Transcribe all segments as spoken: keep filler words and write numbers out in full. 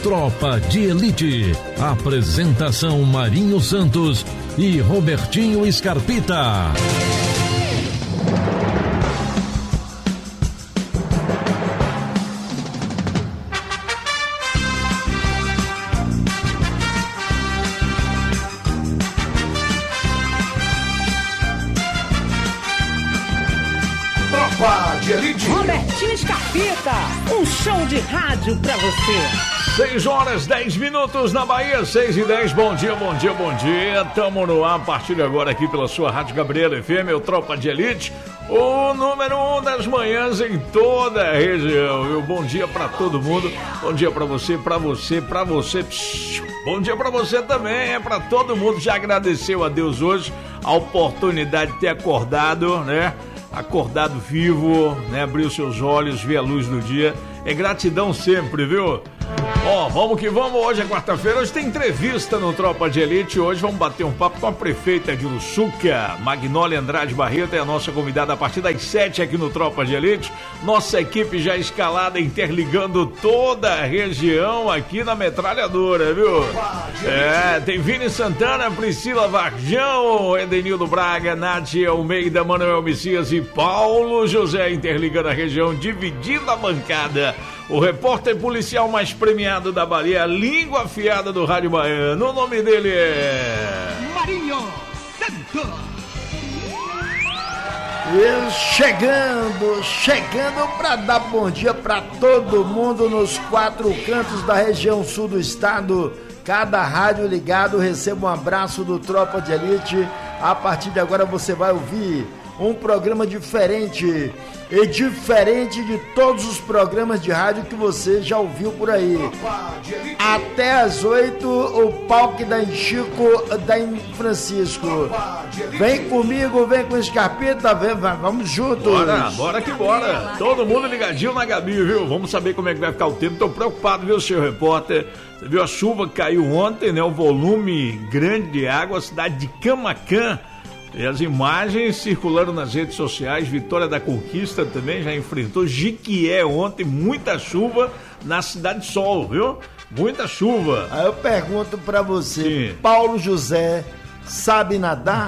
Tropa de Elite. Apresentação Marinho Santos e Robertinho Scarpita. De Elite. Robertinho Scarpita, um show de rádio pra você. seis horas, dez minutos na Bahia, seis e dez, bom dia, bom dia, bom dia. Tamo no ar, a partir de agora aqui pela sua Rádio Gabriela F M, o Tropa de Elite, o número um das manhãs em toda a região. Viu? Bom dia pra todo mundo, bom dia pra você, pra você, pra você. Psh, bom dia pra você também, é pra todo mundo. Já agradeceu a Deus hoje a oportunidade de ter acordado, né? Acordado vivo, né? Abriu seus olhos, ver a luz do dia. É gratidão sempre, viu? Ó, vamos que vamos, hoje é quarta-feira, hoje tem entrevista no Tropa de Elite, hoje vamos bater um papo com a prefeita de Uruçuca, Magnólia Andrade Barreto, é a nossa convidada a partir das sete aqui no Tropa de Elite, nossa equipe já escalada, interligando toda a região aqui na metralhadora, viu? É, tem Vini Santana, Priscila Varjão, Edenildo Braga, Nath Almeida, Manuel Messias e Paulo José, interligando a região, dividindo a bancada. O repórter policial mais premiado da Bahia, a língua afiada do Rádio Baiano. O nome dele é... Marinho Santos. E chegando, chegando para dar bom dia para todo mundo nos quatro cantos da região sul do estado. Cada rádio ligado receba um abraço do Tropa de Elite. A partir de agora você vai ouvir um programa diferente. E diferente de todos os programas de rádio que você já ouviu por aí. Até às oito, o palco da Chico, da Francisco. Vem comigo, vem com o Scarpita, vem, vamos juntos. Bora, bora que bora. Todo mundo ligadinho na Gabi, viu? Vamos saber como é que vai ficar o tempo. Tô preocupado, viu, senhor repórter? Você viu a chuva que caiu ontem, né? O volume grande de água, a cidade de Camaquã. E as imagens circulando nas redes sociais, Vitória da Conquista também já enfrentou Jiquié ontem, muita chuva na Cidade Sol, viu? Muita chuva. Aí eu pergunto pra você, Sim. Paulo José sabe nadar?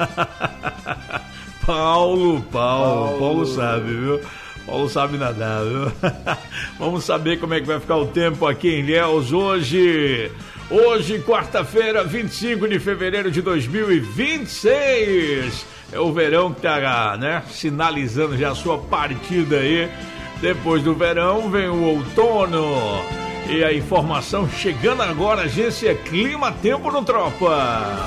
Paulo, Paulo, Paulo, Paulo sabe, viu? Paulo sabe nadar, viu? Vamos saber como é que vai ficar o tempo aqui em Ilhéus hoje. Hoje, quarta-feira, vinte e cinco de fevereiro de dois mil e vinte e seis. É o verão que tá, né, sinalizando já a sua partida aí. Depois do verão vem o outono. E a informação chegando agora, agência Clima Tempo no Tropa.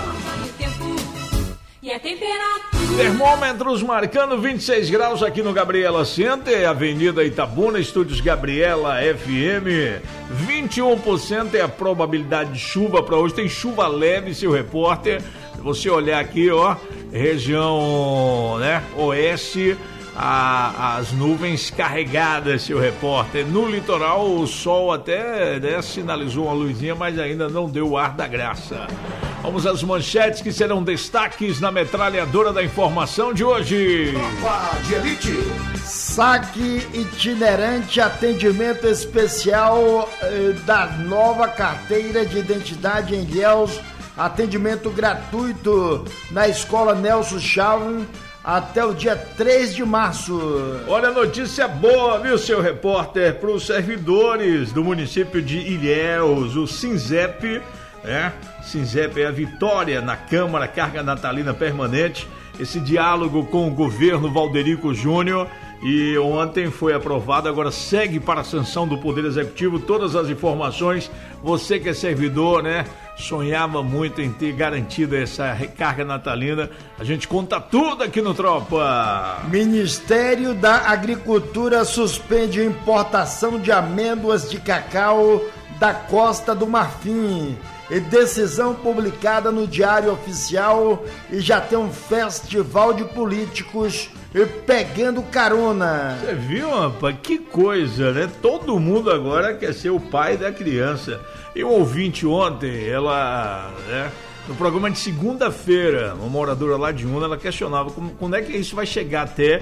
E a temperatura. Termômetros marcando vinte e seis graus aqui no Gabriela Center, Avenida Itabuna, Estúdios Gabriela F M. vinte e um por cento é a probabilidade de chuva para hoje. Tem chuva leve, seu repórter. Se você olhar aqui, ó, região, né, oeste, a, as nuvens carregadas, seu repórter. No litoral, o sol até, né, sinalizou uma luzinha, mas ainda não deu o ar da graça. Vamos às manchetes que serão destaques na metralhadora da informação de hoje. Tropa de Elite. Saque itinerante, atendimento especial eh, da nova carteira de identidade em Ilhéus. Atendimento gratuito na Escola Nelson Chauvin até o dia três de março. Olha, notícia boa, viu, seu repórter, para os servidores do município de Ilhéus, o SINZEP, é, SINZEP é a vitória na Câmara, carga natalina permanente, esse diálogo com o governo Valderico Júnior, e ontem foi aprovado, agora segue para a sanção do Poder Executivo todas as informações. Você que é servidor, né, sonhava muito em ter garantido essa recarga natalina, a gente conta tudo aqui no Tropa. Ministério da Agricultura suspende importação de amêndoas de cacau da Costa do Marfim. E decisão publicada no Diário Oficial, e já tem um festival de políticos pegando carona. Você viu, rapaz? Que coisa, né? Todo mundo agora quer ser o pai da criança. Eu ouvinte ontem, ela, né, no programa de segunda-feira, uma moradora lá de Una, ela questionava como, quando é que isso vai chegar até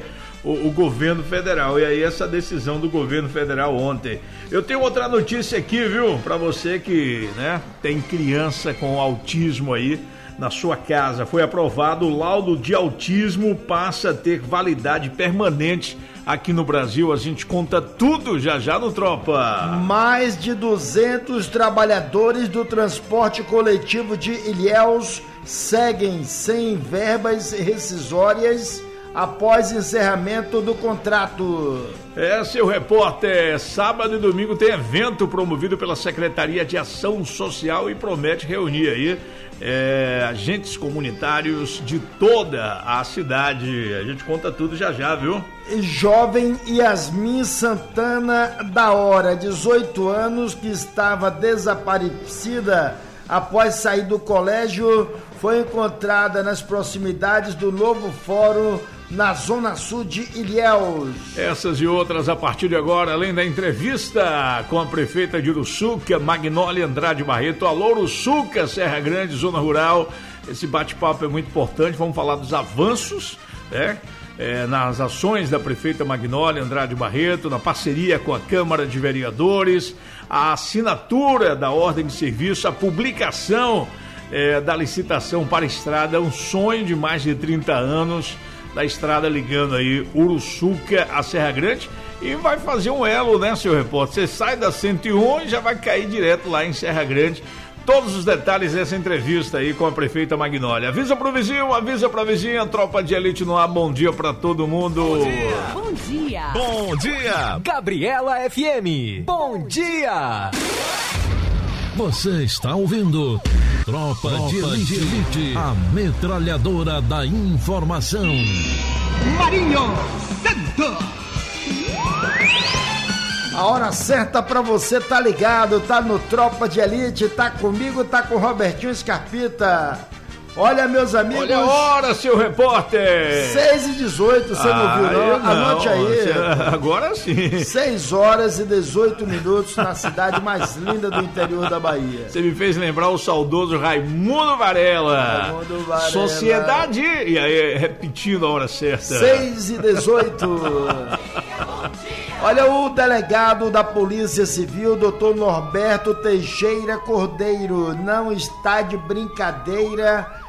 o, o governo federal. E aí essa decisão do governo federal ontem. Eu tenho outra notícia aqui, viu? Para você que, né, tem criança com autismo aí na sua casa. Foi aprovado o laudo de autismo, passa a ter validade permanente aqui no Brasil. A gente conta tudo já já no Tropa. Mais de duzentos trabalhadores do transporte coletivo de Ilhéus seguem sem verbas rescisórias após encerramento do contrato. É, seu repórter, sábado e domingo tem evento promovido pela Secretaria de Ação Social e promete reunir aí é, agentes comunitários de toda a cidade. A gente conta tudo já já, viu? Jovem Yasmin Santana da Hora, dezoito anos, que estava desaparecida após sair do colégio, foi encontrada nas proximidades do Novo Fórum, na Zona Sul de Ilhéus. Essas e outras a partir de agora, além da entrevista com a prefeita de Uruçuca, Magnólia Andrade Barreto. Alô, Uruçuca, Serra Grande, Zona Rural. Esse bate-papo é muito importante. Vamos falar dos avanços, né? É, nas ações da prefeita Magnólia Andrade Barreto, na parceria com a Câmara de Vereadores, a assinatura da ordem de serviço, a publicação é, da licitação para a estrada, um sonho de mais de trinta anos, da estrada ligando aí Uruçuca a Serra Grande, e vai fazer um elo, né, seu repórter? Você sai da cento e um e já vai cair direto lá em Serra Grande. Todos os detalhes dessa entrevista aí com a prefeita Magnólia. Avisa pro vizinho, avisa pra vizinha, Tropa de Elite no ar. Bom dia pra todo mundo. Bom dia. Bom dia. Bom dia. Gabriela F M. Bom dia. Você está ouvindo Tropa, Tropa de, Elite, de Elite, a metralhadora da informação. Marinho Santos. A hora certa pra você tá ligado, tá no Tropa de Elite, tá comigo, tá com o Robertinho Scarpita. Olha, meus amigos... Olha a hora, seu repórter! seis e dezoito, você ah, não viu não? não? Anote aí. Agora sim. seis horas e dezoito minutos na cidade mais linda do interior da Bahia. Você me fez lembrar o saudoso Raimundo Varela. Raimundo Varela. Sociedade. E aí, repetindo a hora certa. seis e dezoito. Olha, o delegado da Polícia Civil, doutor Norberto Teixeira Cordeiro, não está de brincadeira.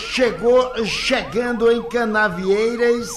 Chegou chegando em Canavieiras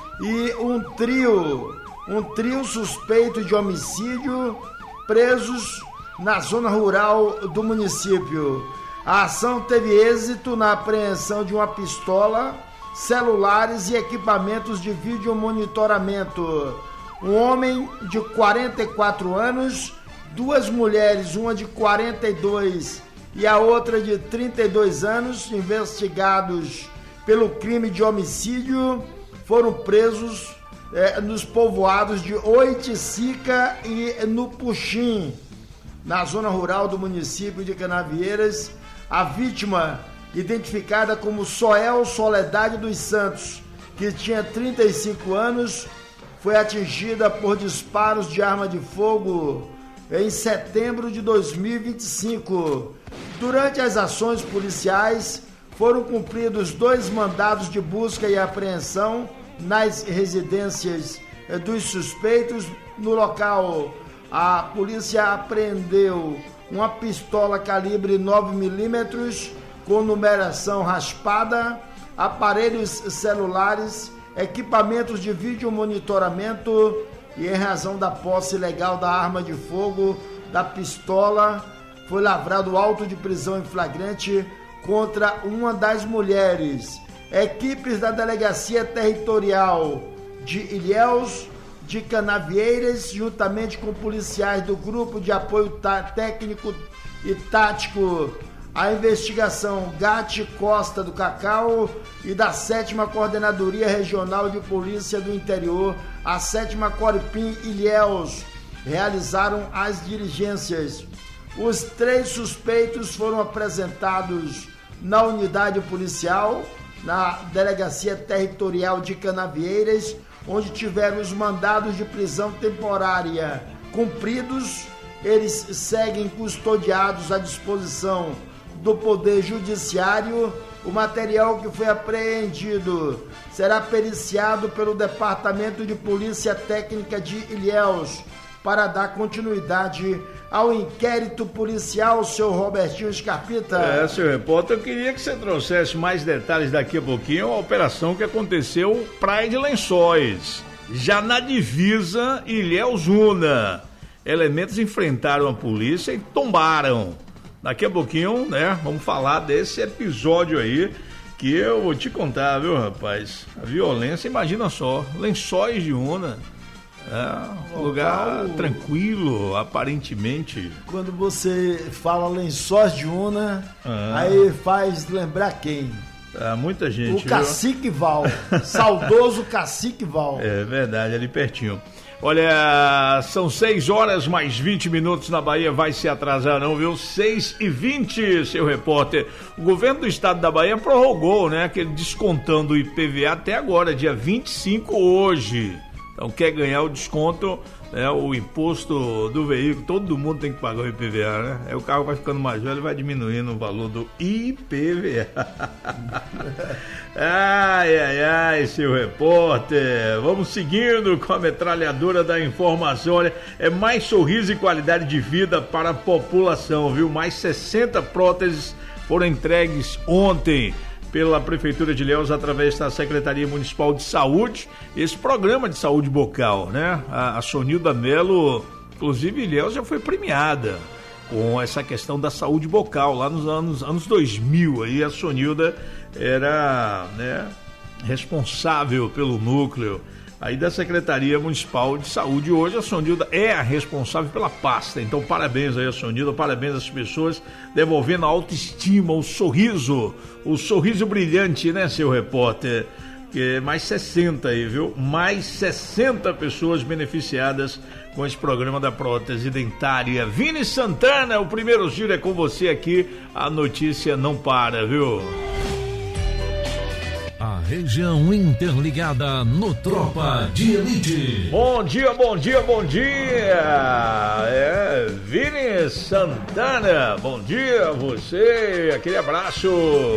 e um trio, um trio suspeito de homicídio presos na zona rural do município. A ação teve êxito na apreensão de uma pistola, celulares e equipamentos de vídeo monitoramento. Um homem de quarenta e quatro anos, duas mulheres, uma de quarenta e dois e a outra de trinta e dois anos, investigados pelo crime de homicídio, foram presos é, nos povoados de Oiticica e no Puxim, na zona rural do município de Canavieiras. A vítima, identificada como Soel Soledade dos Santos, que tinha trinta e cinco anos, foi atingida por disparos de arma de fogo em setembro de dois mil e vinte e cinco. Durante as ações policiais, foram cumpridos dois mandados de busca e apreensão nas residências dos suspeitos. No local, a polícia apreendeu uma pistola calibre nove milímetros com numeração raspada, aparelhos celulares, equipamentos de vídeo monitoramento, e em razão da posse ilegal da arma de fogo, da pistola, foi lavrado auto de prisão em flagrante contra uma das mulheres. Equipes da Delegacia Territorial de Ilhéus, de Canavieiras, juntamente com policiais do Grupo de Apoio Técnico e Tático a investigação Gatti Costa do Cacau e da sétima Coordenadoria Regional de Polícia do Interior, a sétima Corpim Ilhéus, realizaram as diligências. Os três suspeitos foram apresentados na unidade policial, na Delegacia Territorial de Canavieiras, onde tiveram os mandados de prisão temporária cumpridos. Eles seguem custodiados à disposição do Poder Judiciário O material que foi apreendido será periciado pelo Departamento de Polícia Técnica de Ilhéus para dar continuidade ao inquérito policial, seu Robertinho Scarpita. É, seu repórter, eu queria que você trouxesse mais detalhes daqui a pouquinho, a operação que aconteceu Praia de Lençóis, já na divisa Ilhéus-Una. Elementos enfrentaram a polícia e tombaram. Daqui a pouquinho, né, vamos falar desse episódio aí, que eu vou te contar, viu, rapaz? A violência, imagina só, Lençóis de Una. É um lugar tranquilo, aparentemente. Quando você fala Lençóis de Una, ah. aí faz lembrar quem? Ah, muita gente. O Cacique Val, saudoso Cacique Val. É verdade, ali pertinho. Olha, são seis horas mais vinte minutos na Bahia, vai se atrasar não, viu? seis e vinte, seu repórter. O governo do estado da Bahia prorrogou, né, aquele descontando o I P V A até agora, dia vinte e cinco hoje. Então quer ganhar o desconto, né, o imposto do veículo, todo mundo tem que pagar o I P V A, né? Aí o carro vai ficando mais velho, vai diminuindo o valor do I P V A. Ai, ai, ai, seu repórter. Vamos seguindo com a metralhadora da informação. Olha, é mais sorriso e qualidade de vida para a população, viu? Mais sessenta próteses foram entregues ontem pela Prefeitura de Ilhéus através da Secretaria Municipal de Saúde, esse programa de saúde bucal, né? A, a Sonilda Melo, inclusive Ilhéus já foi premiada com essa questão da saúde bucal lá nos anos, anos dois mil, aí a Sonilda era, né, responsável pelo núcleo aí da Secretaria Municipal de Saúde. Hoje a Sonilda é a responsável pela pasta, então parabéns aí a Sonilda, parabéns às pessoas, devolvendo a autoestima, o sorriso, o sorriso brilhante, né, seu repórter? Que é mais sessenta aí, viu? Mais sessenta pessoas beneficiadas com esse programa da prótese dentária. Vini Santana, o primeiro giro é com você aqui, a notícia não para, viu? A região interligada no Tropa de Elite. Bom dia, bom dia, bom dia. É, Vini Santana, bom dia a você, aquele abraço.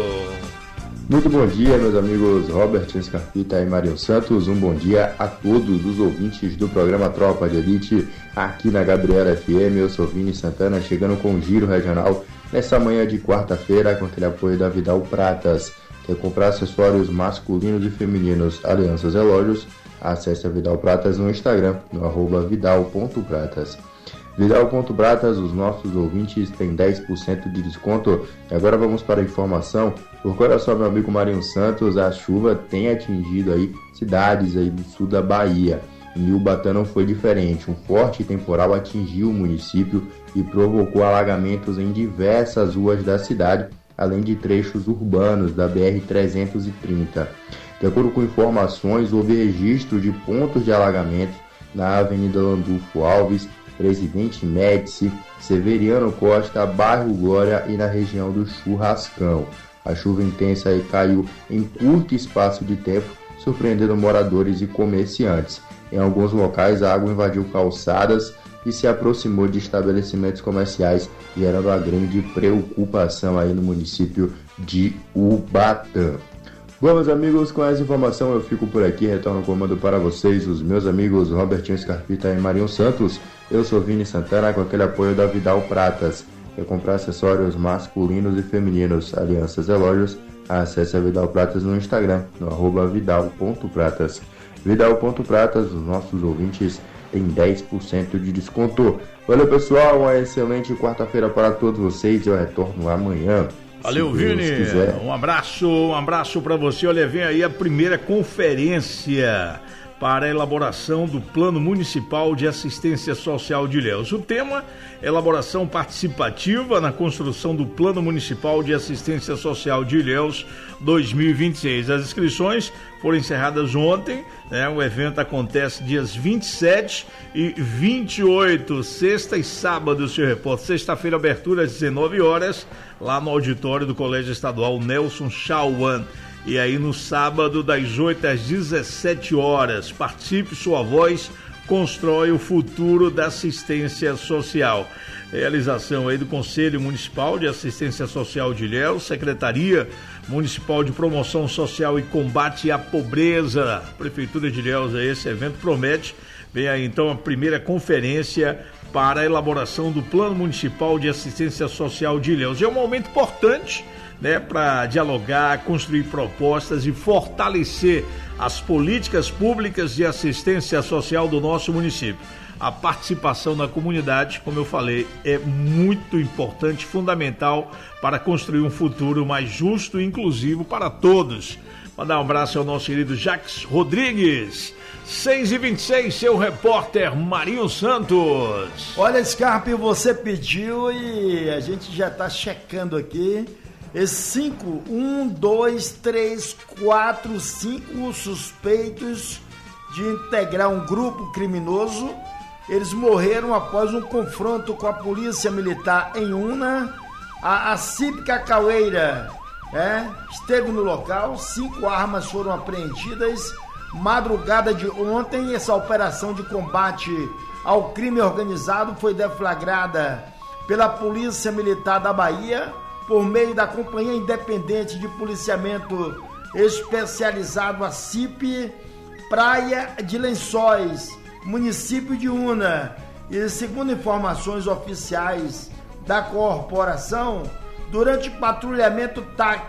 Muito bom dia, meus amigos Robert Scarpita e Marinho Santos. Um bom dia a todos os ouvintes do programa Tropa de Elite, aqui na Gabriela F M. Eu sou Vini Santana, chegando com o Giro Regional nessa manhã de quarta-feira, com aquele apoio da Vidal Pratas. Quer comprar acessórios masculinos e femininos, alianças e relógios? Acesse a Vidal Pratas no Instagram, no arroba vidal ponto pratas. Vidal ponto pratas, os nossos ouvintes têm dez por cento de desconto. E agora vamos para a informação. Porque olha só, meu amigo Marinho Santos, a chuva tem atingido aí cidades aí do sul da Bahia. Em Ubatã não foi diferente. Um forte temporal atingiu o município e provocou alagamentos em diversas ruas da cidade, além de trechos urbanos da B R trezentos e trinta. De acordo com informações, houve registro de pontos de alagamento na Avenida Landulfo Alves, Presidente Médici, Severiano Costa, Bairro Glória e na região do Churrascão. A chuva intensa aí caiu em curto espaço de tempo, surpreendendo moradores e comerciantes. Em alguns locais, a água invadiu calçadas e se aproximou de estabelecimentos comerciais, gerando uma grande preocupação aí no município de Ubatã. Bom, meus amigos, com essa informação eu fico por aqui, retorno o comando para vocês, os meus amigos Robertinho Scarpita e Marinho Santos. Eu sou Vini Santana, com aquele apoio da Vidal Pratas. Quer comprar acessórios masculinos e femininos, alianças e relógios? Acesse a Vidal Pratas no Instagram, no arroba vidal ponto pratas. Vidal ponto pratas, os nossos ouvintes têm dez por cento de desconto. Valeu, pessoal, uma excelente quarta-feira para todos vocês, eu retorno amanhã. Valeu, Vini, um abraço, um abraço para você. Olha, vem aí a primeira conferência para a elaboração do Plano Municipal de Assistência Social de Ilhéus. O tema é elaboração participativa na construção do Plano Municipal de Assistência Social de Ilhéus dois mil e vinte e seis. As inscrições foram encerradas ontem, né? O evento acontece dias vinte e sete e vinte e oito, sexta e sábado, seu repórter. Sexta-feira, abertura às dezenove horas, lá no auditório do Colégio Estadual Nelson Chauan. E aí no sábado, das oito às dezessete horas. Participe, sua voz constrói o futuro da assistência social. Realização aí do Conselho Municipal de Assistência Social de Ilhéus, Secretaria Municipal de Promoção Social e Combate à Pobreza, Prefeitura de Ilhéus. Esse evento promete. Vem aí então a primeira conferência para a elaboração do Plano Municipal de Assistência Social de Ilhéus. É um momento importante, né, para dialogar, construir propostas e fortalecer as políticas públicas de assistência social do nosso município. A participação da comunidade, como eu falei, é muito importante, fundamental para construir um futuro mais justo e inclusivo para todos. Mandar um abraço ao nosso querido Jacques Rodrigues. seis e vinte e seis, seu repórter Marinho Santos. Olha, Scarpe, você pediu e a gente já está checando aqui. Esses cinco, um, dois, três, quatro, cinco suspeitos de integrar um grupo criminoso. Eles morreram após um confronto com a polícia militar em Una. A, a C I P Cacaueira é, esteve no local, cinco armas foram apreendidas. Madrugada de ontem, essa operação de combate ao crime organizado foi deflagrada pela Polícia Militar da Bahia, por meio da Companhia Independente de Policiamento Especializado, a C I P, Praia de Lençóis, município de Una. E segundo informações oficiais da corporação, durante patrulhamento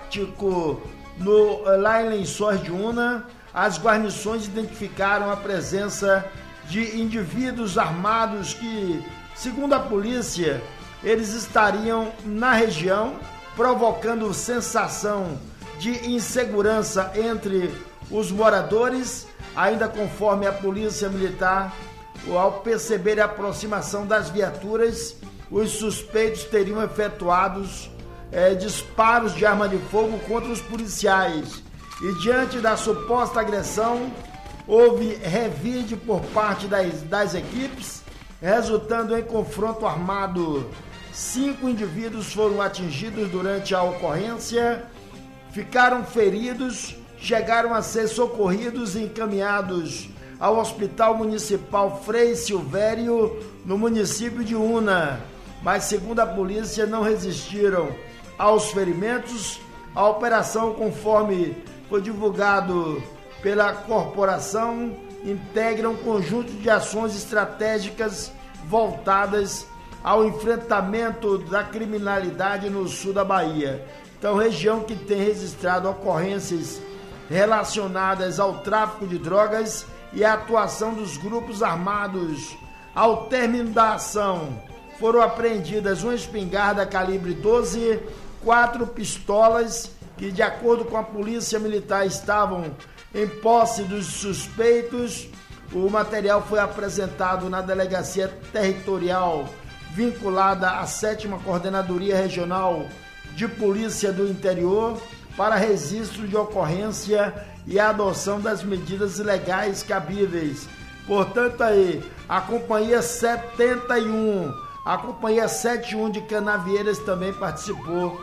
tático no, lá em Lençóis de Una, as guarnições identificaram a presença de indivíduos armados que, segundo a polícia, eles estariam na região, provocando sensação de insegurança entre os moradores. Ainda conforme a Polícia Militar, ao perceber a aproximação das viaturas, os suspeitos teriam efetuado é, disparos de arma de fogo contra os policiais. E diante da suposta agressão, houve revide por parte das, das equipes, resultando em confronto armado. Cinco indivíduos foram atingidos durante a ocorrência, ficaram feridos, chegaram a ser socorridos e encaminhados ao Hospital Municipal Frei Silvério, no município de Una. Mas, segundo a polícia, não resistiram aos ferimentos. A operação, conforme foi divulgado pela corporação, integra um conjunto de ações estratégicas voltadas ao enfrentamento da criminalidade no sul da Bahia. Então, região que tem registrado ocorrências relacionadas ao tráfico de drogas e a atuação dos grupos armados. Ao término da ação, foram apreendidas uma espingarda calibre doze, quatro pistolas que, de acordo com a Polícia Militar, estavam em posse dos suspeitos. O material foi apresentado na Delegacia Territorial vinculada à sétima Coordenadoria Regional de Polícia do Interior para registro de ocorrência e a adoção das medidas legais cabíveis. Portanto, aí, a Companhia setenta e um, a Companhia setenta e um de Canavieiras também participou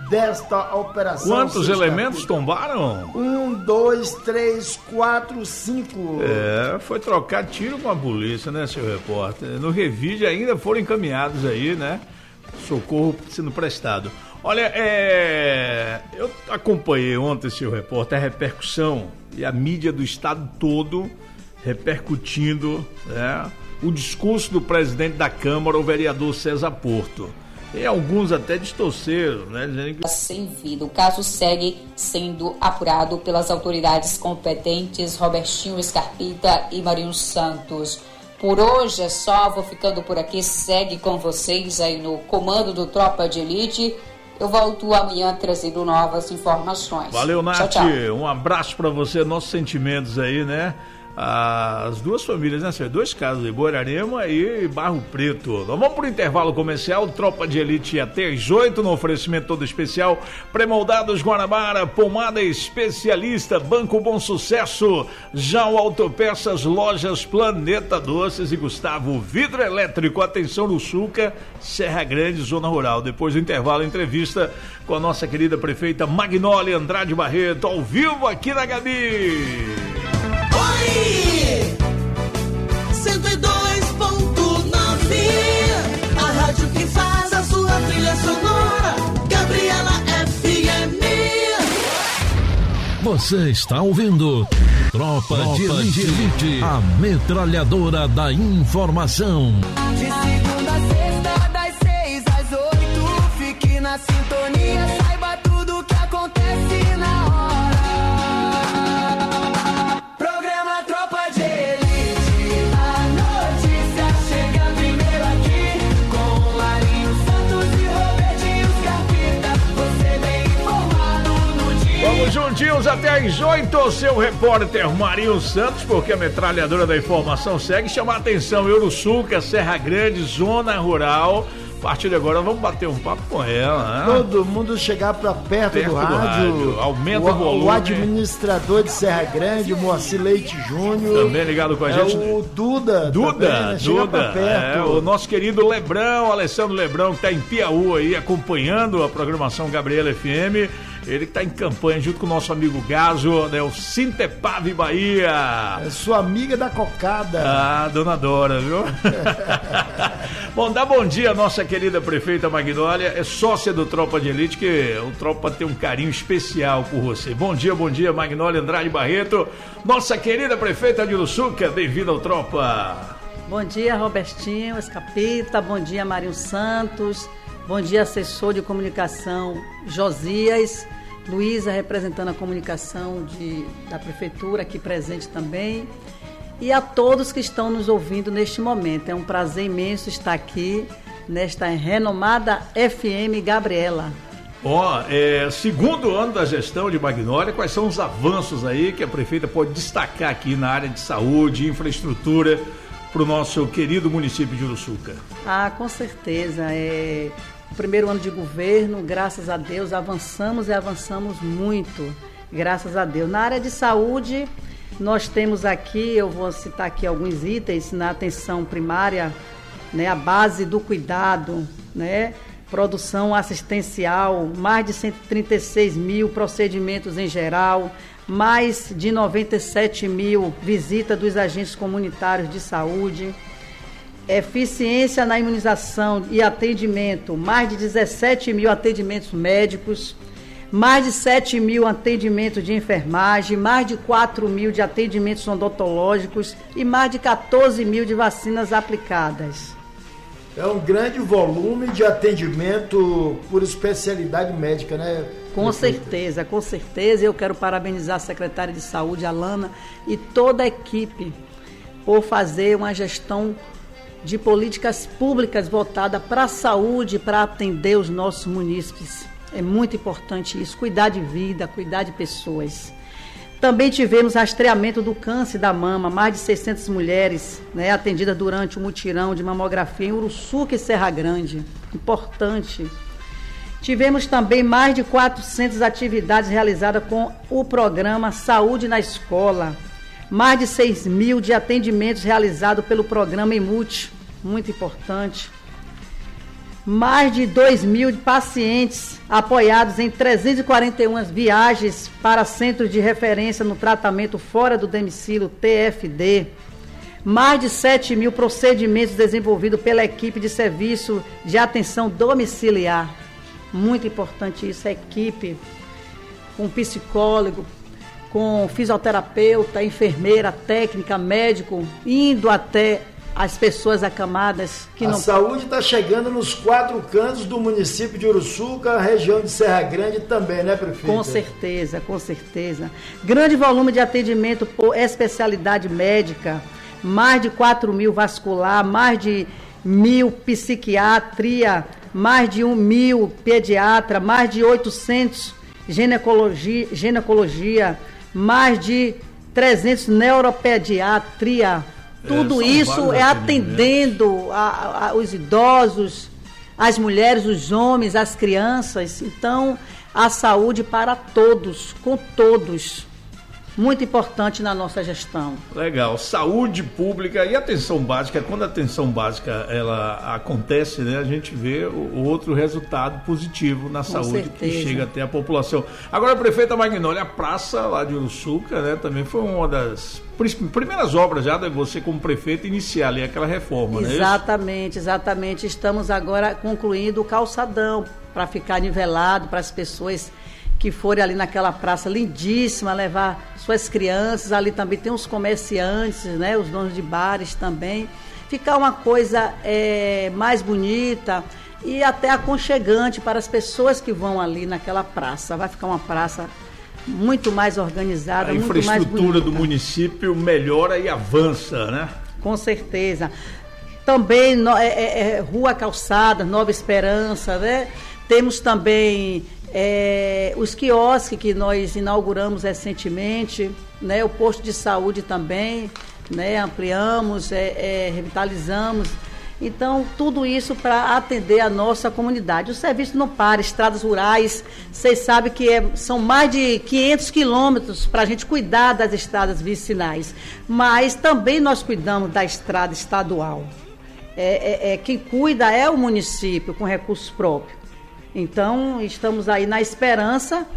desta operação. Quantos elementos tombaram? Um, dois, três, quatro, cinco. É, foi trocar tiro com a polícia, né, seu repórter? No revide ainda foram encaminhados aí, né? Socorro sendo prestado. Olha, é... eu acompanhei ontem, seu repórter, a repercussão e a mídia do estado todo repercutindo, né, o discurso do presidente da Câmara, o vereador César Porto. E alguns até distorceram, né? Dizendo que... Sem vida. O caso segue sendo apurado pelas autoridades competentes, Robertinho Scarpita e Marinho Santos. Por hoje é só, vou ficando por aqui, segue com vocês aí no comando do Tropa de Elite. Eu volto amanhã trazendo novas informações. Valeu, Nath. Tchau, tchau. Um abraço pra você, nossos sentimentos aí, né? As duas famílias, né? Dois casos, Borarema e Barro Preto. Nós vamos pro intervalo comercial. Tropa de Elite até às oito, no oferecimento todo especial. Premoldados Guanabara, pomada especialista, Banco Bom Sucesso, Jau Autopeças, Lojas Planeta Doces e Gustavo Vidro Elétrico. Atenção no Sulca, Serra Grande, Zona Rural. Depois do intervalo, entrevista com a nossa querida prefeita Magnólia Andrade Barreto, ao vivo aqui na Gabi. Oi! Seu cento e dois ponto nove. A rádio que faz a sua trilha sonora, Gabriela F M. Você está ouvindo Tropa, Tropa de Elite, Elite, a metralhadora da informação. De segunda a sexta, das seis às oito, fique na sintonia, saiba tudo que acontece na hora. Programa Tropa de Elite, a notícia chega primeiro aqui, com Marinho Santos e Robertinho Scarpita, você bem informado no dia. Vamos juntinhos até às oito, seu repórter Marinho Santos, porque a metralhadora da informação segue. Chamar a atenção, Uruçuca, Serra Grande, zona rural. A partir de agora vamos bater um papo com ela, né? Todo mundo chegar para perto, perto do, rádio, do rádio. Aumenta o, o volume. O administrador de Serra Grande, o Moacir Leite Júnior. Também ligado com a gente. É o Duda. Duda, também, né? Chega Duda. perto. É, o nosso querido Lebrão, Alessandro Lebrão, que está em Piauí aí, acompanhando a programação Gabriela F M. Ele que está em campanha junto com o nosso amigo Gaso, né, o Sintepave Bahia. É sua amiga da cocada. Ah, dona Dora, viu? Bom, dá bom dia à nossa querida prefeita Magnólia, é sócia do Tropa de Elite, que o Tropa tem um carinho especial por você. Bom dia, bom dia, Magnólia Andrade Barreto, nossa querida prefeita de Uruçuca, bem-vinda ao Tropa. Bom dia, Robertinho Scarpita, bom dia, Marinho Santos, bom dia, assessor de comunicação Josias, Luísa, representando a comunicação de, da prefeitura aqui presente também, e a todos que estão nos ouvindo neste momento. É um prazer imenso estar aqui nesta renomada F M Gabriela. Ó, oh, é, segundo ano da gestão de Magnólia, quais são os avanços aí que a prefeita pode destacar aqui na área de saúde, infraestrutura, para o nosso querido município de Uruçuca? Ah, com certeza. É... O primeiro ano de governo, graças a Deus, avançamos e avançamos muito, graças a Deus. Na área de saúde, nós temos aqui, eu vou citar aqui alguns itens, na atenção primária, né, a base do cuidado, né, produção assistencial, mais de cento e trinta e seis mil procedimentos em geral, mais de noventa e sete mil visitas dos agentes comunitários de saúde, eficiência na imunização e atendimento, mais de dezessete mil atendimentos médicos, mais de sete mil atendimentos de enfermagem, mais de quatro mil de atendimentos odontológicos e mais de quatorze mil de vacinas aplicadas. É um grande volume de atendimento por especialidade médica, né? Com certeza, com certeza. Eu quero parabenizar a secretária de Saúde, Alana, e toda a equipe por fazer uma gestão de políticas públicas voltadas para a saúde, para atender os nossos munícipes. É muito importante isso, cuidar de vida, cuidar de pessoas. Também tivemos rastreamento do câncer da mama, mais de seiscentas mulheres, né, atendidas durante o mutirão de mamografia em Uruçuca e Serra Grande. Importante. Tivemos também mais de quatrocentas atividades realizadas com o programa Saúde na Escola. Mais de seis mil de atendimentos realizados pelo programa Emute, muito importante. Mais de dois mil de pacientes apoiados em trezentas e quarenta e uma viagens para centros de referência no tratamento fora do domicílio, T F D. Mais de sete mil procedimentos desenvolvidos pela equipe de serviço de atenção domiciliar. Muito importante isso, a equipe com psicólogo, com fisioterapeuta, enfermeira, técnica, médico, indo até as pessoas acamadas. Que a não... saúde está chegando nos quatro cantos do município de Uruçuca, região de Serra Grande também, né, prefeita? Com certeza, com certeza. Grande volume de atendimento por especialidade médica, mais de quatro mil vascular, mais de mil psiquiatria, mais de um mil pediatra, mais de oitocentos ginecologia, ginecologia, mais de trezentos neuropediatria. Tudo é, isso é atendendo a, a, os idosos, as mulheres, os homens, as crianças. Então, a saúde para todos, com todos. muito importante na nossa gestão. Legal. Saúde pública e atenção básica. Quando a atenção básica ela acontece, né, a gente vê o outro resultado positivo na Com saúde certeza. que chega até a população. Agora, prefeita Magnólia, a praça lá de Uruçuca, né, também foi uma das primeiras obras já de você como prefeito iniciar ali aquela reforma, né? Exatamente, exatamente. Estamos agora concluindo o calçadão para ficar nivelado para as pessoas que forem ali naquela praça lindíssima, levar suas crianças. Ali também tem os comerciantes, né, os donos de bares também. Ficar uma coisa é, mais bonita e até aconchegante para as pessoas que vão ali naquela praça. Vai ficar uma praça muito mais organizada, a muito mais bonita. A infraestrutura do município melhora e avança, né? Com certeza. Também no, é, é, é, Rua Calçada, Nova Esperança, né? Temos também é, os quiosques que nós inauguramos recentemente, né? O posto de saúde também, né? Ampliamos, é, é, revitalizamos. Então, tudo isso para atender a nossa comunidade. O serviço não para, estradas rurais, vocês sabem que é, são mais de quinhentos quilômetros para a gente cuidar das estradas vicinais, mas também nós cuidamos da estrada estadual. É, é, é, quem cuida é o município com recursos próprios. Então, estamos aí na esperança,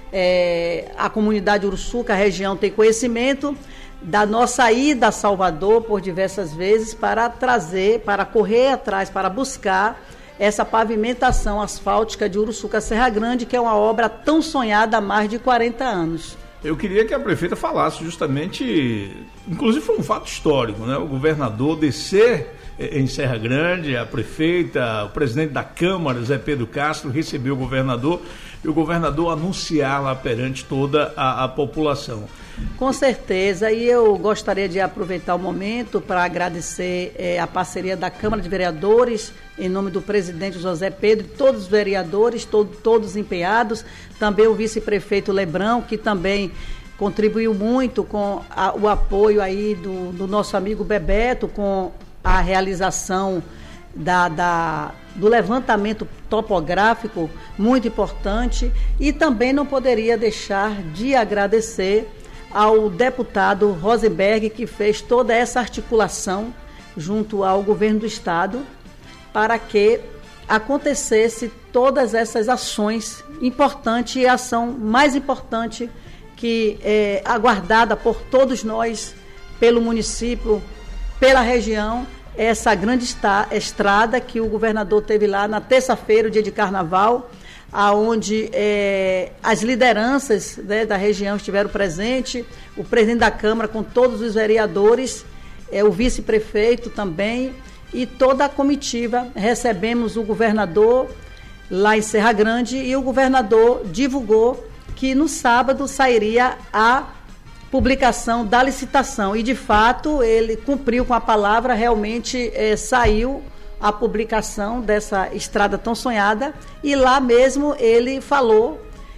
é, a comunidade Uruçuca, a região tem conhecimento da nossa ida a Salvador por diversas vezes para trazer, para correr atrás, para buscar essa pavimentação asfáltica de Uruçuca Serra Grande, que é uma obra tão sonhada há mais de quarenta anos. Eu queria que a prefeita falasse justamente, inclusive foi um fato histórico, né? O governador descer em Serra Grande, a prefeita, o presidente da Câmara, Zé Pedro Castro, recebeu o governador e o governador anunciar lá perante toda a, a população. Com certeza, e eu gostaria de aproveitar o momento para agradecer é, a parceria da Câmara de Vereadores, em nome do presidente José Pedro, todos os vereadores, todo, todos empenhados, também o vice-prefeito Lebrão, que também contribuiu muito com a, o apoio aí do, do nosso amigo Bebeto, com a realização da, da, do levantamento topográfico, muito importante, e também não poderia deixar de agradecer ao deputado Rosenberg, que fez toda essa articulação junto ao governo do estado para que acontecesse todas essas ações importantes, e a ação mais importante que é aguardada por todos nós, pelo município, pela região, essa grande estrada que o governador teve lá na terça-feira, o dia de carnaval, aonde é, as lideranças, né, da região estiveram presentes, o presidente da Câmara com todos os vereadores, é, o vice-prefeito também e toda a comitiva. Recebemos o governador lá em Serra Grande e o governador divulgou que no sábado sairia a publicação da licitação e, de fato, ele cumpriu com a palavra, realmente é, saiu a publicação dessa estrada tão sonhada, e lá mesmo ele falou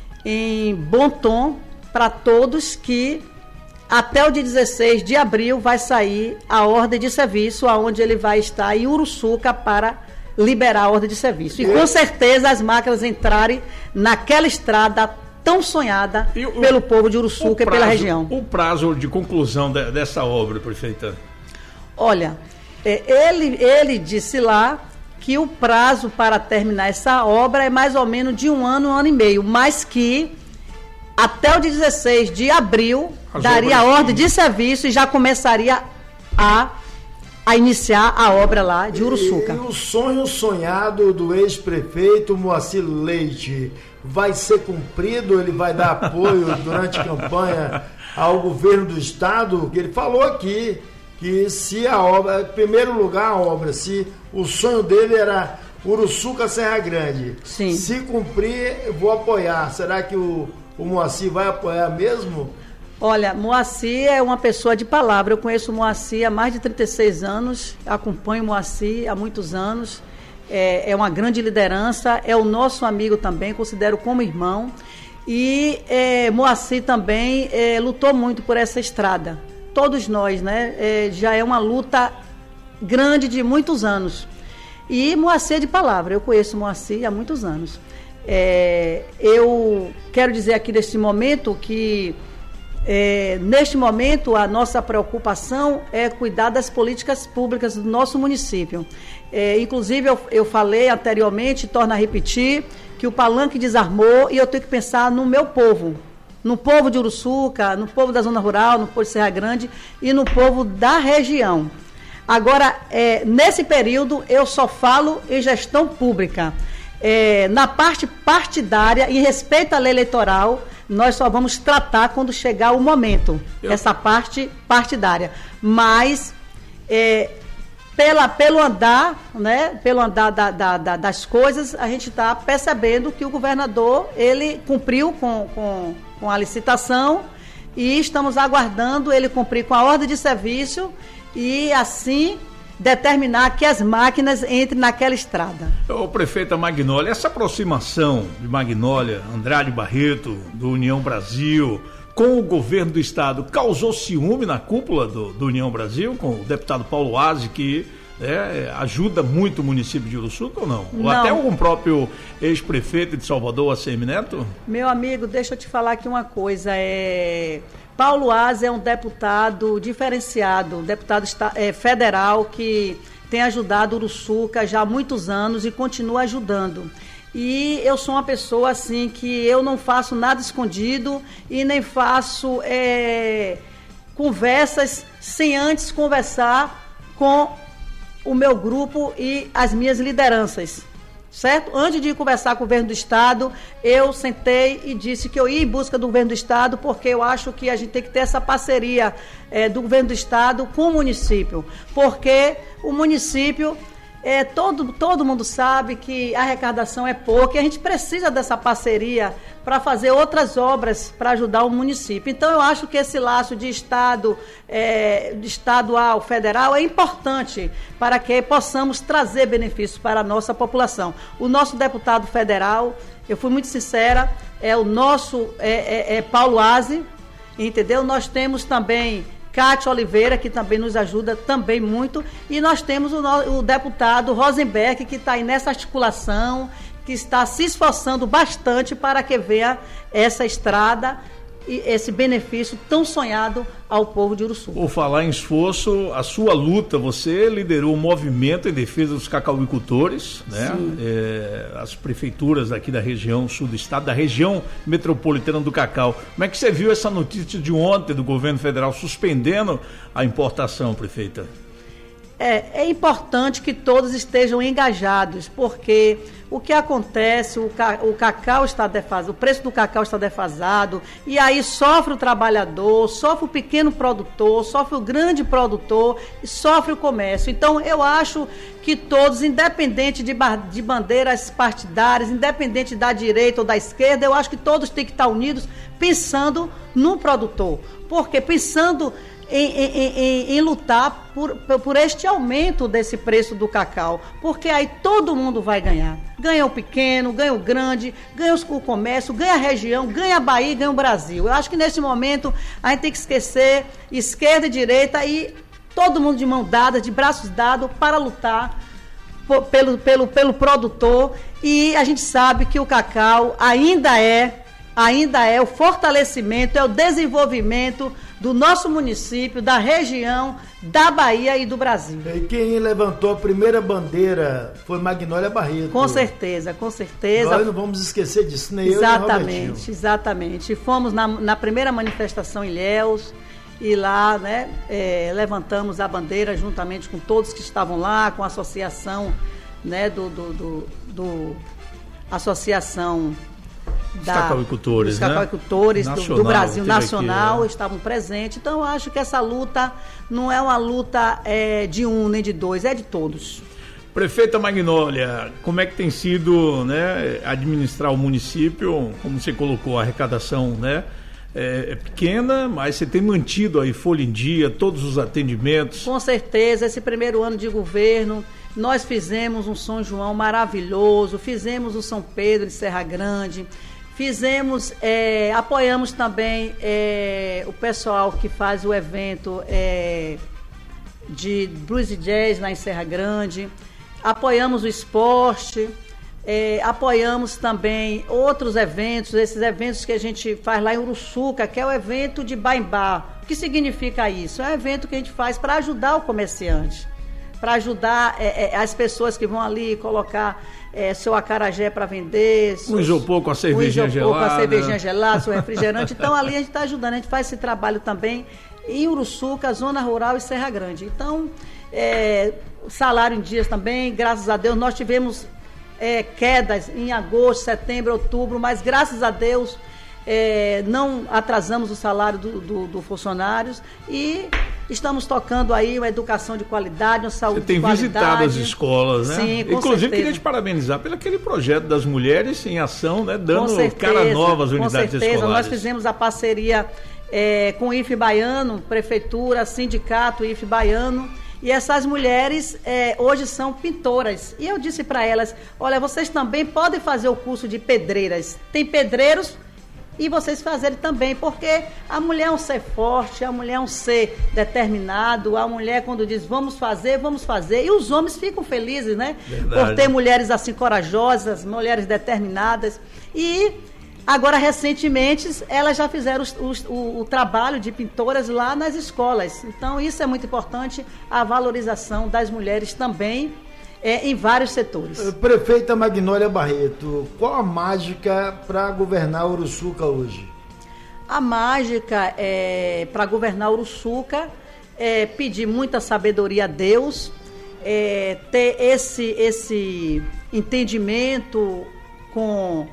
em bom tom para todos que até o dia dezesseis de abril vai sair a ordem de serviço, onde ele vai estar em Uruçuca para liberar a ordem de serviço. E com certeza as máquinas entrarem naquela estrada tão sonhada o, pelo povo de Uruçuca prazo, e pela região. O prazo de conclusão de, dessa obra, prefeita? Olha, Ele, ele disse lá que o prazo para terminar essa obra é mais ou menos de um ano, um ano e meio, mas que até o dia dezesseis de abril As daria a ordem de serviço e já começaria a, a iniciar a obra lá de Uruçuca. E, e o sonho sonhado do ex-prefeito Moacir Leite vai ser cumprido? Ele vai dar apoio durante a campanha ao governo do estado? Ele falou aqui que se a obra, em primeiro lugar a obra, se o sonho dele era Uruçuca Serra Grande, Sim. se cumprir, eu vou apoiar. Será que o, o Moacir vai apoiar mesmo? Olha, Moacir é uma pessoa de palavra. Eu conheço o Moacir há mais de trinta e seis anos, acompanho o Moacir há muitos anos, é, é uma grande liderança, é o nosso amigo também, considero como irmão, e é, Moacir também é, lutou muito por essa estrada. Todos nós, né? É, já é uma luta grande de muitos anos. E Moacir é de palavra, eu conheço Moacir há muitos anos. É, eu quero dizer aqui neste momento que É, neste momento, a nossa preocupação é cuidar das políticas públicas do nosso município. É, inclusive, eu, eu falei anteriormente, torno a repetir, que o palanque desarmou e eu tenho que pensar no meu povo, no povo de Uruçuca, no povo da zona rural, no povo de Serra Grande e no povo da região. Agora, é, nesse período, eu só falo em gestão pública. É, na parte partidária, em respeito à lei eleitoral, nós só vamos tratar quando chegar o momento, eu... essa parte partidária. Mas, é, pela, pelo andar, né, pelo andar da, da, da, das coisas, a gente está percebendo que o governador, ele cumpriu com, com, com a licitação e estamos aguardando ele cumprir com a ordem de serviço e, assim, determinar que as máquinas entrem naquela estrada. Ô, prefeita Magnólia, essa aproximação de Magnólia, Andrade Barreto, do União Brasil, com o governo do estado, causou ciúme na cúpula do, do União Brasil, com o deputado Paulo Aze, que é, ajuda muito o município de Uruçuca ou não? não? Ou até o próprio ex-prefeito de Salvador, A C M Neto? Meu amigo, deixa eu te falar aqui uma coisa, é... Paulo Aze é um deputado diferenciado, um deputado é, federal que tem ajudado Uruçuca já há muitos anos e continua ajudando. E eu sou uma pessoa assim que eu não faço nada escondido e nem faço é, conversas sem antes conversar com o meu grupo e as minhas lideranças. Certo? Antes de conversar com o governo do estado, eu sentei e disse que eu ia em busca do governo do estado, porque eu acho que a gente tem que ter essa parceria é, do governo do estado com o município, porque o município, é, todo, todo mundo sabe que a arrecadação é pouca e a gente precisa dessa parceria para fazer outras obras para ajudar o município. Então, eu acho que esse laço de estado, é, de estadual, federal, é importante para que possamos trazer benefícios para a nossa população. O nosso deputado federal, eu fui muito sincera, é o nosso é, é, é Paulo Aze, entendeu? Nós temos também Cátia Oliveira, que também nos ajuda também muito, e nós temos o, o deputado Rosenberg, que está aí nessa articulação, que está se esforçando bastante para que venha essa estrada e esse benefício tão sonhado ao povo de Uruçuca. Por falar em esforço, a sua luta, você liderou o movimento em defesa dos cacauicultores, né? É, as prefeituras aqui da região sul do estado, da região metropolitana do cacau. Como é que você viu essa notícia de ontem do governo federal suspendendo a importação, prefeita? É, é importante que todos estejam engajados, porque o que acontece, o, ca, o cacau está defasado, o preço do cacau está defasado, e aí sofre o trabalhador, sofre o pequeno produtor, sofre o grande produtor, e sofre o comércio. Então, eu acho que todos, independente de, de bandeiras partidárias, independente da direita ou da esquerda, eu acho que todos têm que estar unidos pensando no produtor, porque pensando Em, em, em, em lutar por, por este aumento desse preço do cacau, porque aí todo mundo vai ganhar. Ganha o pequeno, ganha o grande, ganha o comércio, ganha a região, ganha a Bahia, ganha o Brasil. Eu acho que nesse momento a gente tem que esquecer esquerda e direita e todo mundo de mão dada, de braços dados, para lutar por, pelo, pelo, pelo produtor. E a gente sabe que o cacau ainda é, ainda é o fortalecimento, é o desenvolvimento do nosso município, da região, da Bahia e do Brasil. E quem levantou a primeira bandeira foi Magnólia Barreto. Com certeza, com certeza. Nós não vamos esquecer disso, nem exatamente, eu nem o exatamente. Fomos na, na primeira manifestação em Ilhéus e lá, né, é, levantamos a bandeira juntamente com todos que estavam lá, com a associação, né, do, do, do, do associação Os da, cacauicultores, dos cacauicultores né? do, Nacional, do Brasil nacional aqui, é. estavam presentes. Então, eu acho que essa luta não é uma luta é, de um nem de dois, é de todos. Prefeita Magnólia, como é que tem sido, né, administrar o município? Como você colocou, a arrecadação, né, é, é pequena, mas você tem mantido aí folha em dia, todos os atendimentos. Com certeza, esse primeiro ano de governo, nós fizemos um São João maravilhoso, fizemos o São Pedro de Serra Grande, fizemos, é, apoiamos também é, o pessoal que faz o evento é, de blues e jazz lá em Serra Grande, apoiamos o esporte, É, apoiamos também outros eventos, esses eventos que a gente faz lá em Uruçuca, que é o evento de Baimbá. O que significa isso? É um evento que a gente faz para ajudar o comerciante, para ajudar é, é, as pessoas que vão ali colocar é, seu acarajé para vender. Um isopor com a cervejinha gelada. Um isopor com a cervejinha gelada, seu refrigerante. Então ali a gente está ajudando, a gente faz esse trabalho também em Uruçuca, Zona Rural e Serra Grande. Então, é, salário em dias também, graças a Deus, nós tivemos é, quedas em agosto, setembro, outubro, mas graças a Deus é, não atrasamos o salário dos do, do funcionários e estamos tocando aí uma educação de qualidade, uma saúde de qualidade. Você tem visitado as escolas, né? Sim, com Inclusive, certeza. queria te parabenizar pelo aquele projeto das mulheres em ação, né? Dando com certeza, cara nova às unidades com certeza. escolares. Nós fizemos a parceria é, com o I F Baiano, Prefeitura, Sindicato, I F Baiano, e essas mulheres é, hoje são pintoras. E eu disse para elas, olha, vocês também podem fazer o curso de pedreiras. Tem pedreiros e vocês fazerem também, porque a mulher é um ser forte, a mulher é um ser determinado, a mulher quando diz vamos fazer, vamos fazer. E os homens ficam felizes, né? Verdade. Por ter mulheres assim corajosas, mulheres determinadas. E agora, recentemente, elas já fizeram os, os, o, o trabalho de pintoras lá nas escolas. Então, isso é muito importante, a valorização das mulheres também é, em vários setores. Prefeita Magnólia Barreto, qual a mágica para governar Uruçuca hoje? A mágica é, para governar Uruçuca é pedir muita sabedoria a Deus, é, ter esse, esse entendimento com...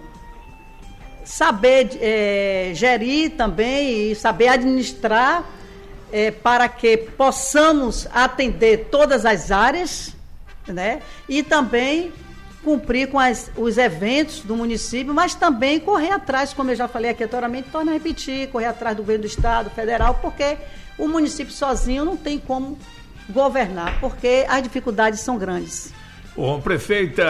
saber é, gerir também e saber administrar é, para que possamos atender todas as áreas, né? E também cumprir com as, os eventos do município, mas também correr atrás, como eu já falei aqui anteriormente, torna a repetir, correr atrás do governo do estado, federal, porque o município sozinho não tem como governar, porque as dificuldades são grandes. Bom, prefeita,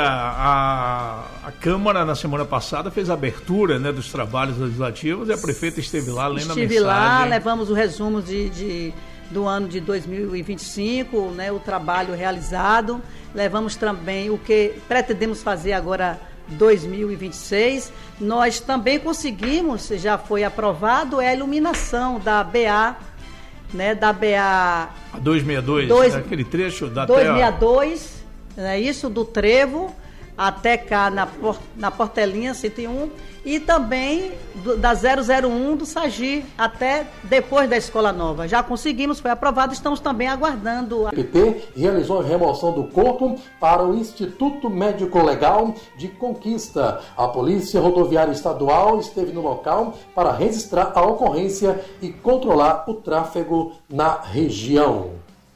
a, a Câmara na semana passada fez a abertura, né, dos trabalhos legislativos e a prefeita esteve lá lendo Estive a mensagem. lá, levamos o resumo de, de, do ano de dois mil e vinte e cinco, né, o trabalho realizado, levamos também o que pretendemos fazer agora dois mil e vinte e seis. Nós também conseguimos, já foi aprovado, é a iluminação da B A, né, da B A... A duzentos e sessenta e dois, dois, né, aquele trecho da duzentos e sessenta e dois, é isso, do Trevo até cá na, na Portelinha cento e um e também do, da zero zero um do Sagi até depois da Escola Nova. Já conseguimos, foi aprovado, estamos também aguardando. O P T realizou a remoção do corpo para o Instituto Médico Legal de Conquista. A Polícia Rodoviária Estadual esteve no local para registrar a ocorrência e controlar o tráfego na região.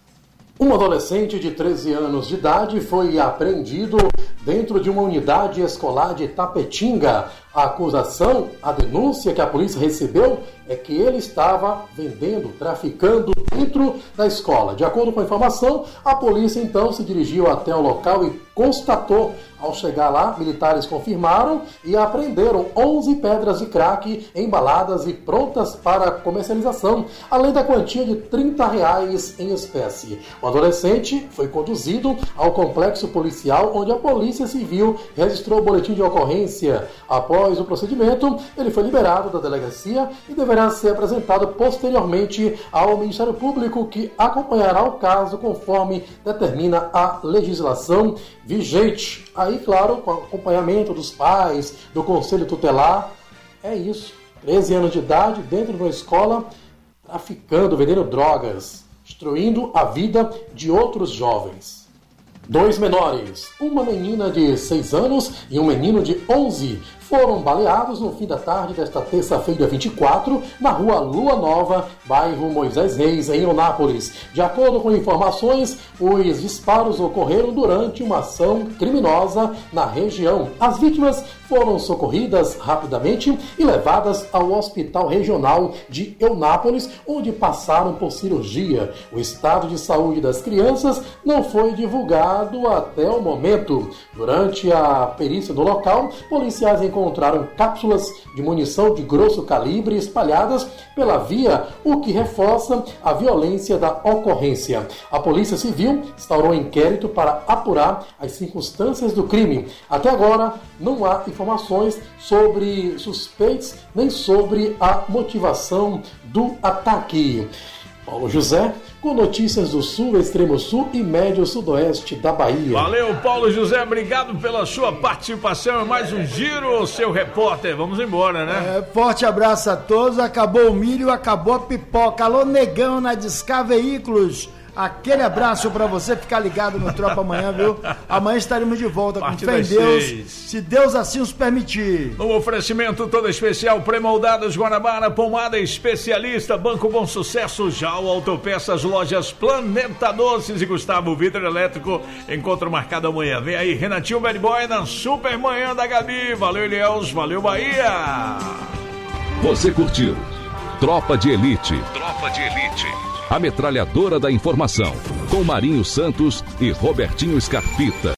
Um adolescente de treze anos de idade foi apreendido dentro de uma unidade escolar de Tapetinga. A acusação, a denúncia que a polícia recebeu é que ele estava vendendo, traficando dentro da escola. De acordo com a informação, a polícia então se dirigiu até o local e constatou. Ao chegar lá, militares confirmaram e apreenderam onze pedras de crack embaladas e prontas para comercialização, além da quantia de trinta reais em espécie. O adolescente foi conduzido ao complexo policial, onde a Polícia Civil registrou o boletim de ocorrência. Após o procedimento, ele foi liberado da delegacia e deverá ser apresentado posteriormente ao Ministério Público, que acompanhará o caso conforme determina a legislação vigente. Aí, claro, com acompanhamento dos pais, do Conselho Tutelar. É isso. treze anos de idade, dentro de uma escola, traficando, vendendo drogas, destruindo a vida de outros jovens. Dois menores, uma menina de seis anos e um menino de onze, foram baleados no fim da tarde desta terça-feira, vinte e quatro, na rua Lua Nova, bairro Moisés Reis, em Eunápolis. De acordo com informações, os disparos ocorreram durante uma ação criminosa na região. As vítimas foram socorridas rapidamente e levadas ao Hospital Regional de Eunápolis, onde passaram por cirurgia. O estado de saúde das crianças não foi divulgado até o momento. Durante a perícia no local, policiais encontraram encontraram cápsulas de munição de grosso calibre espalhadas pela via, o que reforça a violência da ocorrência. A Polícia Civil instaurou um inquérito para apurar as circunstâncias do crime. Até agora, não há informações sobre suspeitos nem sobre a motivação do ataque. Paulo José, com notícias do sul, extremo sul e médio sudoeste da Bahia. Valeu, Paulo José, obrigado pela sua participação. Mais um giro, seu repórter. Vamos embora, né? É, forte abraço a todos. Acabou o milho, acabou a pipoca. Alô, negão na Discar Veículos. Aquele abraço pra você, ficar ligado no Tropa amanhã, viu? Amanhã estaremos de volta com fé em Deus, se Deus assim os permitir. No oferecimento todo especial, pré-moldados Guanabara, pomada especialista, Banco Bom Sucesso, Jal Autopeças, lojas Planeta Doces e Gustavo Vidro Elétrico. Encontro marcado amanhã. Vem aí, Renatinho Bad Boy na Super Manhã da Gabi. Valeu, Ilhéus, valeu, Bahia. Você curtiu Tropa de Elite. Tropa de Elite. A metralhadora da informação, com Marinho Santos e Robertinho Scarpita.